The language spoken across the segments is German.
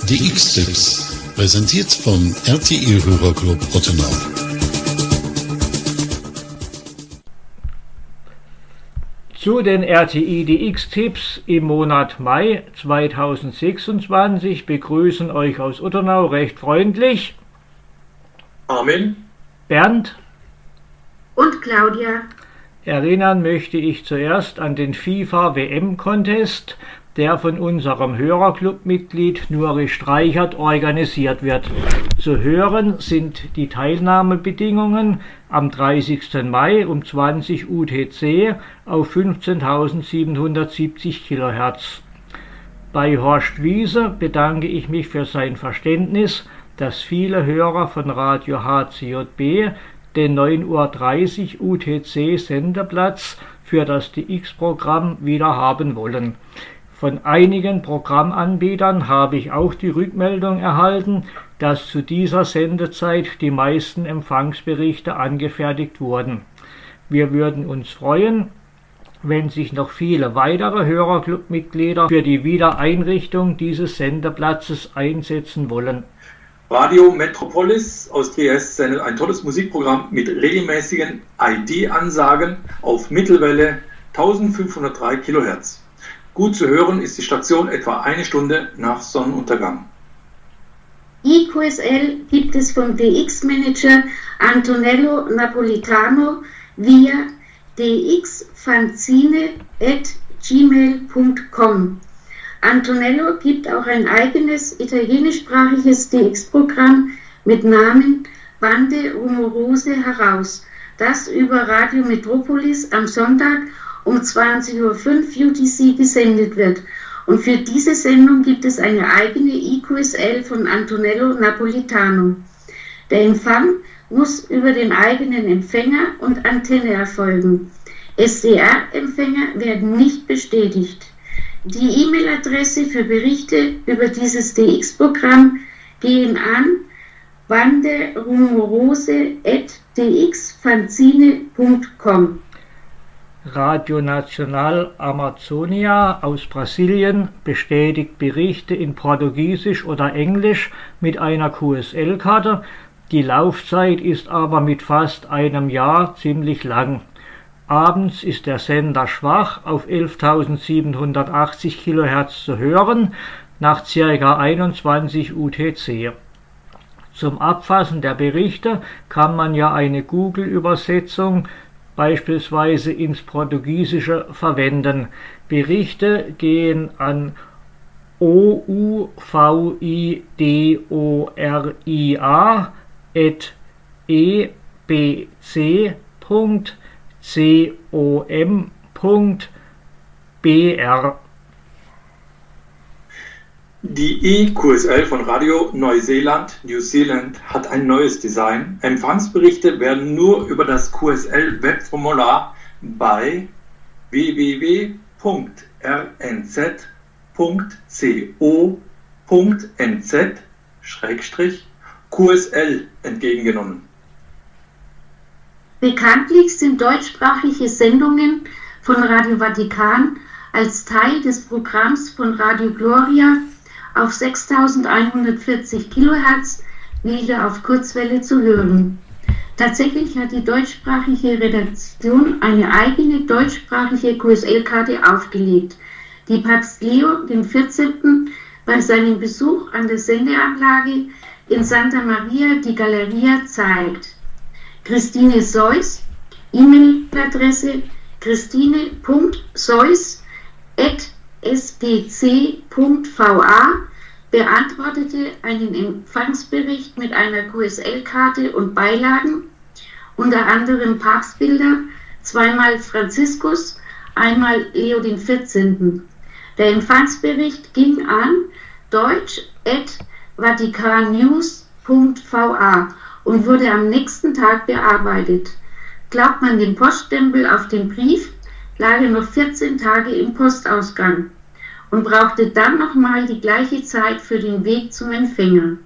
Die X-Tipps, präsentiert vom RTI-Hörerclub Ottenau. Zu den RTI DX-Tipps im Monat Mai 2026 begrüßen euch aus Ottenau recht freundlich Armin, Bernd und Claudia. Erinnern möchte ich zuerst an den FIFA-WM-Contest, der von unserem Hörerclub-Mitglied Nuri Streichert organisiert wird. Zu hören sind die Teilnahmebedingungen am 30. Mai um 20 UTC auf 15.770 kHz. Bei Horst Wiese bedanke ich mich für sein Verständnis, dass viele Hörer von Radio HCJB den 9:30 Uhr UTC Sendeplatz für das DX-Programm wieder haben wollen. Von einigen Programmanbietern habe ich auch die Rückmeldung erhalten, dass zu dieser Sendezeit die meisten Empfangsberichte angefertigt wurden. Wir würden uns freuen, wenn sich noch viele weitere Hörerclub-Mitglieder für die Wiedereinrichtung dieses Sendeplatzes einsetzen wollen. Radio Metropolis aus Triest sendet ein tolles Musikprogramm mit regelmäßigen ID-Ansagen auf Mittelwelle 1503 kHz. Gut zu hören ist die Station etwa eine Stunde nach Sonnenuntergang. IQSL gibt es vom DX-Manager Antonello Napolitano via dxfanzine@gmail.com. Antonello gibt auch ein eigenes italienischsprachiges DX-Programm mit Namen Bande Rumorose heraus, das über Radio Metropolis am Sonntag um 20:05 Uhr UTC gesendet wird. Und für diese Sendung gibt es eine eigene IQSL von Antonello Napolitano. Der Empfang muss über den eigenen Empfänger und Antenne erfolgen. SDR-Empfänger werden nicht bestätigt. Die E-Mail-Adresse für Berichte über dieses DX-Programm gehen an banderumorose@dxfanzine.com. Radio Nacional Amazonia aus Brasilien bestätigt Berichte in Portugiesisch oder Englisch mit einer QSL-Karte. Die Laufzeit ist aber mit fast einem Jahr ziemlich lang. Abends ist der Sender schwach auf 11.780 kHz zu hören, nach ca. 21 UTC. Zum Abfassen der Berichte kann man ja eine Google-Übersetzung beispielsweise ins Portugiesische verwenden. Berichte gehen an ouvidia@ebc.com.br. Die IQSL von Radio Neuseeland, New Zealand, hat ein neues Design. Empfangsberichte werden nur über das QSL-Webformular bei www.rnz.co.nz/QSL entgegengenommen. Bekanntlich sind deutschsprachige Sendungen von Radio Vatikan als Teil des Programms von Radio Gloria auf 6.140 kHz wieder auf Kurzwelle zu hören. Tatsächlich hat die deutschsprachige Redaktion eine eigene deutschsprachige QSL-Karte aufgelegt, die Papst Leo XIV. Bei seinem Besuch an der Sendeanlage in Santa Maria di Galleria zeigt. Christine Seuss, E-Mail-Adresse christine.seuss@sdc.va, beantwortete einen Empfangsbericht mit einer QSL-Karte und Beilagen, unter anderem Papstbilder, zweimal Franziskus, einmal Leo XIV. Der Empfangsbericht ging an deutsch@vatikannews.va und wurde am nächsten Tag bearbeitet. Glaubt man dem Poststempel auf den Brief, lag er noch 14 Tage im Postausgang und brauchte dann nochmal die gleiche Zeit für den Weg zum Empfänger.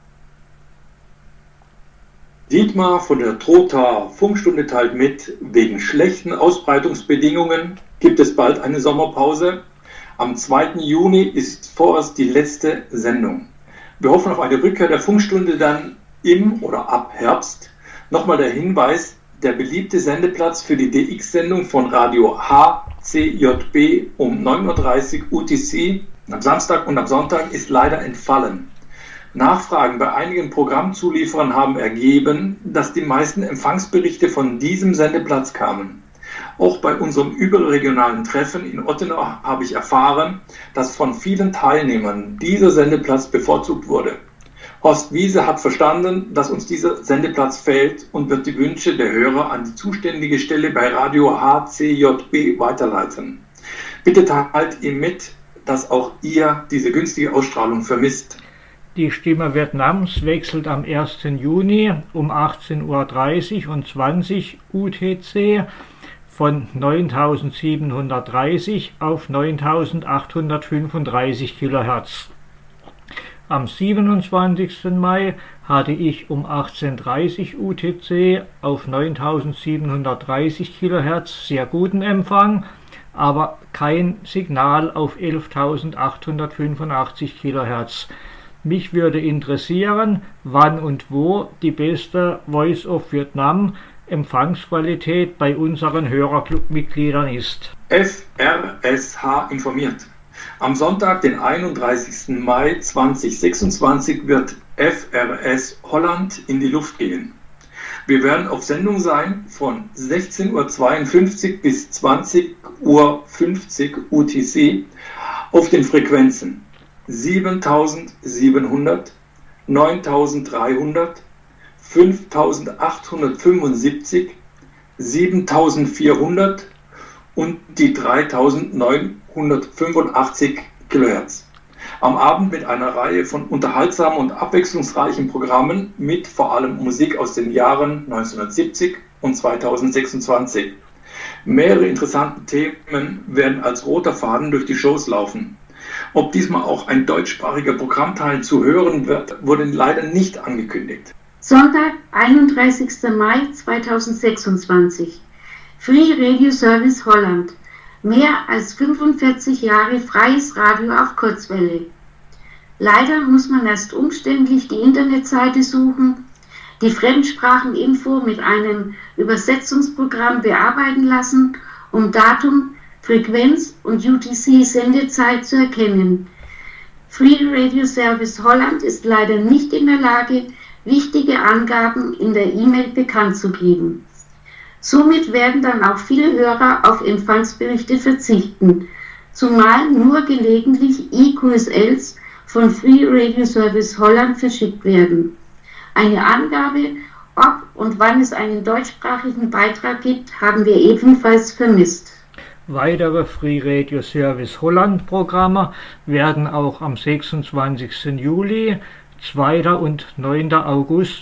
Dietmar von der Trotha Funkstunde teilt mit, wegen schlechten Ausbreitungsbedingungen gibt es bald eine Sommerpause. Am 2. Juni ist vorerst die letzte Sendung. Wir hoffen auf eine Rückkehr der Funkstunde dann im oder ab Herbst. Nochmal der Hinweis, der beliebte Sendeplatz für die DX-Sendung von Radio HCJB um 9.30 Uhr UTC am Samstag und am Sonntag ist leider entfallen. Nachfragen bei einigen Programmzulieferern haben ergeben, dass die meisten Empfangsberichte von diesem Sendeplatz kamen. Auch bei unserem überregionalen Treffen in Ottenau habe ich erfahren, dass von vielen Teilnehmern dieser Sendeplatz bevorzugt wurde. Horst Wiese hat verstanden, dass uns dieser Sendeplatz fehlt und wird die Wünsche der Hörer an die zuständige Stelle bei Radio HCJB weiterleiten. Bitte teilt ihm mit, dass auch ihr diese günstige Ausstrahlung vermisst. Die Stimme Vietnams wechselt am 1. Juni um 18.30 Uhr und 20 UTC von 9730 auf 9835 kHz. Am 27. Mai hatte ich um 18.30 UTC auf 9730 kHz sehr guten Empfang, aber kein Signal auf 11.885 kHz. Mich würde interessieren, wann und wo die beste Voice of Vietnam Empfangsqualität bei unseren Hörerclub-Mitgliedern ist. FRSH informiert. Am Sonntag, den 31. Mai 2026, wird FRS Holland in die Luft gehen. Wir werden auf Sendung sein von 16.52 Uhr bis 20.50 Uhr UTC auf den Frequenzen 7700, 9300, 5875, 7400 und die 3985 kHz. Am Abend mit einer Reihe von unterhaltsamen und abwechslungsreichen Programmen mit vor allem Musik aus den Jahren 1970 und 2026. Mehrere interessante Themen werden als roter Faden durch die Shows laufen. Ob diesmal auch ein deutschsprachiger Programmteil zu hören wird, wurde leider nicht angekündigt. Sonntag, 31. Mai 2026. Free Radio Service Holland. Mehr als 45 Jahre freies Radio auf Kurzwelle. Leider muss man erst umständlich die Internetseite suchen, die Fremdspracheninfo mit einem Übersetzungsprogramm bearbeiten lassen, um Datum, Frequenz und UTC-Sendezeit zu erkennen. Free Radio Service Holland ist leider nicht in der Lage, wichtige Angaben in der E-Mail bekannt zu geben. Somit werden dann auch viele Hörer auf Empfangsberichte verzichten, zumal nur gelegentlich EQSLs von Free Radio Service Holland verschickt werden. Eine Angabe, ob und wann es einen deutschsprachigen Beitrag gibt, haben wir ebenfalls vermisst. Weitere Free Radio Service Holland Programme werden auch am 26. Juli, 2. und 9. August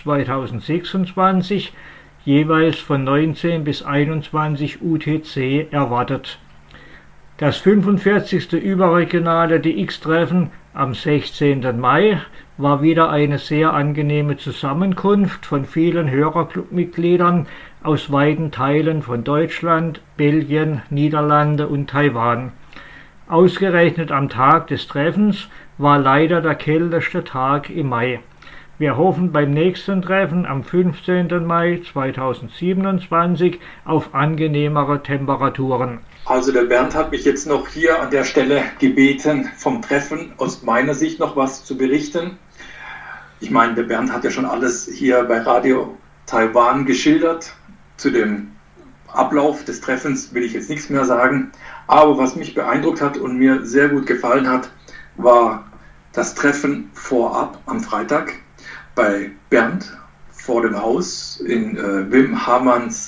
2026 jeweils von 19 bis 21 UTC erwartet. Das 45. überregionale DX-Treffen am 16. Mai war wieder eine sehr angenehme Zusammenkunft von vielen Hörerclub-Mitgliedern aus weiten Teilen von Deutschland, Belgien, Niederlande und Taiwan. Ausgerechnet am Tag des Treffens war leider der kälteste Tag im Mai. Wir hoffen beim nächsten Treffen am 15. Mai 2027 auf angenehmere Temperaturen. Also der Bernd hat mich jetzt noch hier an der Stelle gebeten, vom Treffen aus meiner Sicht noch was zu berichten. Ich meine, der Bernd hat ja schon alles hier bei Radio Taiwan geschildert. Zu dem Ablauf des Treffens will ich jetzt nichts mehr sagen. Aber was mich beeindruckt hat und mir sehr gut gefallen hat, war das Treffen vorab am Freitag bei Bernd vor dem Haus in Wim Hamanns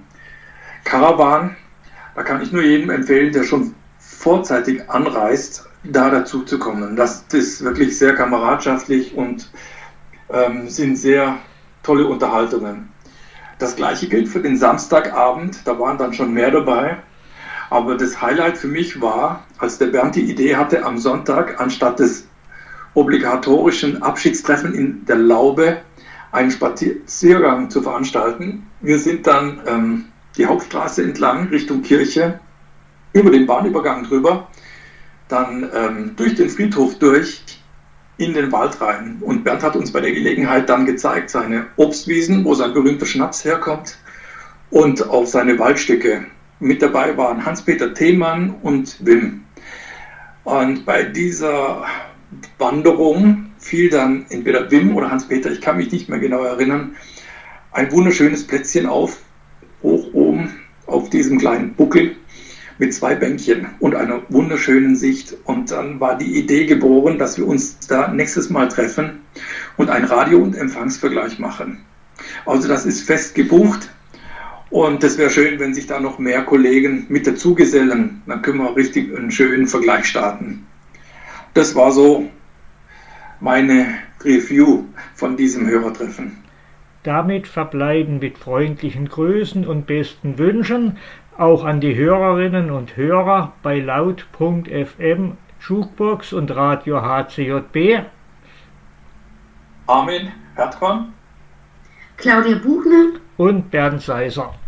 Caravan. Da kann ich nur jedem empfehlen, der schon vorzeitig anreist, da dazu zu kommen. Das ist wirklich sehr kameradschaftlich und sind sehr tolle Unterhaltungen. Das gleiche gilt für den Samstagabend, da waren dann schon mehr dabei. Aber das Highlight für mich war, als der Bernd die Idee hatte, am Sonntag anstatt des obligatorischen Abschiedstreffen in der Laube einen Spaziergang zu veranstalten. Wir sind dann die Hauptstraße entlang Richtung Kirche, über den Bahnübergang drüber, dann durch den Friedhof durch in den Wald rein. Und Bernd hat uns bei der Gelegenheit dann gezeigt, seine Obstwiesen, wo sein berühmter Schnaps herkommt, und auch seine Waldstücke. Mit dabei waren Hans-Peter Themann und Wim. Und bei dieser Wanderung fiel dann entweder Wim oder Hans-Peter, ich kann mich nicht mehr genau erinnern, ein wunderschönes Plätzchen auf, hoch oben auf diesem kleinen Buckel mit 2 Bänkchen und einer wunderschönen Sicht. Und dann war die Idee geboren, dass wir uns da nächstes Mal treffen und einen Radio- und Empfangsvergleich machen. Also das ist fest gebucht und es wäre schön, wenn sich da noch mehr Kollegen mit dazugesellen. Dann können wir richtig einen schönen Vergleich starten. Das war so meine Review von diesem Hörertreffen. Damit verbleiben mit freundlichen Grüßen und besten Wünschen auch an die Hörerinnen und Hörer bei laut.fm, Jukebox und Radio HCJB. Armin Hertmann, Claudia Buchner und Bernd Seiser.